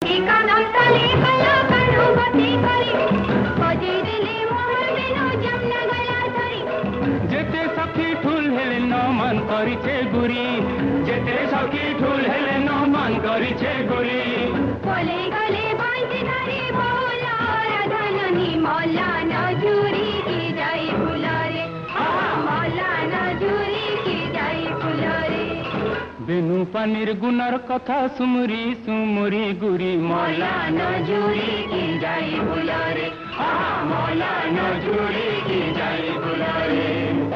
जेते सखी ठुल हेले न मन करिछे गुरी जेते सखी ठुल हेले न मन करिछे गुरी गले गले बांधे धरे बोला राधानी मौला नजूरी की जाए फुलारे मौला नजूरी की जाए फुलारे बेनु पानीर गुनार कथा सुमुरी सुमुरी गुरी मौला नजूरी की जाए फुलारे मौला नजूरी की जाए फुलारे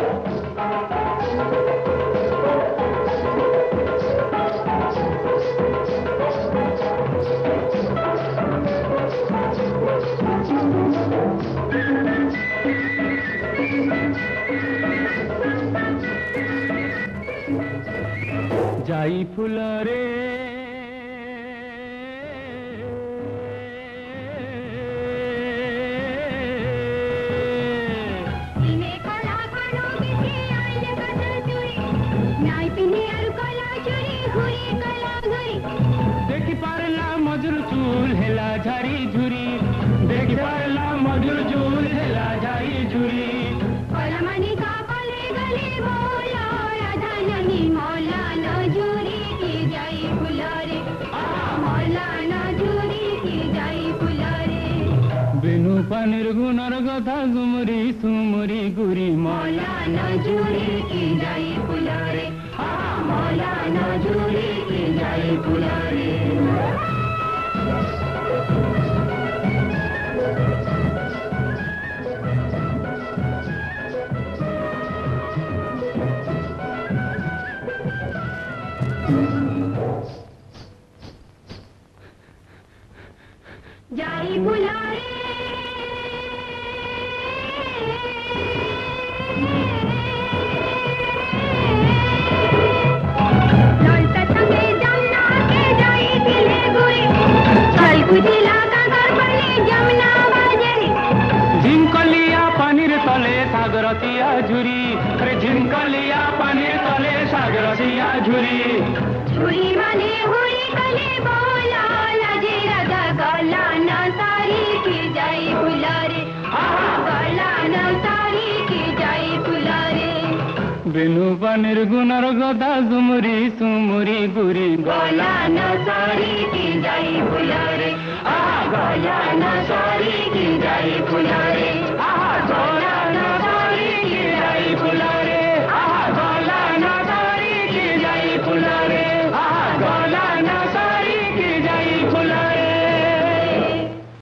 जाई फुलारे देखी पारला मजूर चूल हेला झारी झुरी देखी पारला मजूर चूल हेला झारी झुरी कलमनी का पले गले बोला राधानी मौला नजूरी की जाए फुलारे मौला नजूरी की जाए फुलारे बेनु पानीर गुनार कथा सुमुरी सुमुरी गुरी मौला नजूरी की जाए फुलारे मौला नजूरी की जाए फुलारे जाई फुलारे ललता संगे जमुना के जाई दिले गुरी चल बुझिला का घर पले जमुना बाजरी झिमकलिया पानीर तले सागरतिया झुरी अरे झिमकलिया पानीर तले सागरतिया झुरी झुरी माने हुरी कले बोला लाजे राधा गला न सारी की जाई फुलारे गला न सारी की जाई फुलारे बेनु पानीर गुनार कथा सुमुरी सुमुरी गुरी गला न सारी की जाई फुलारे गला न सारी की जाई फुलारे